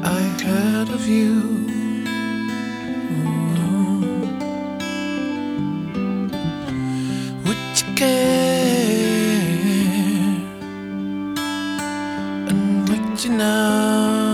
I heard of you. Would you care? And would you know?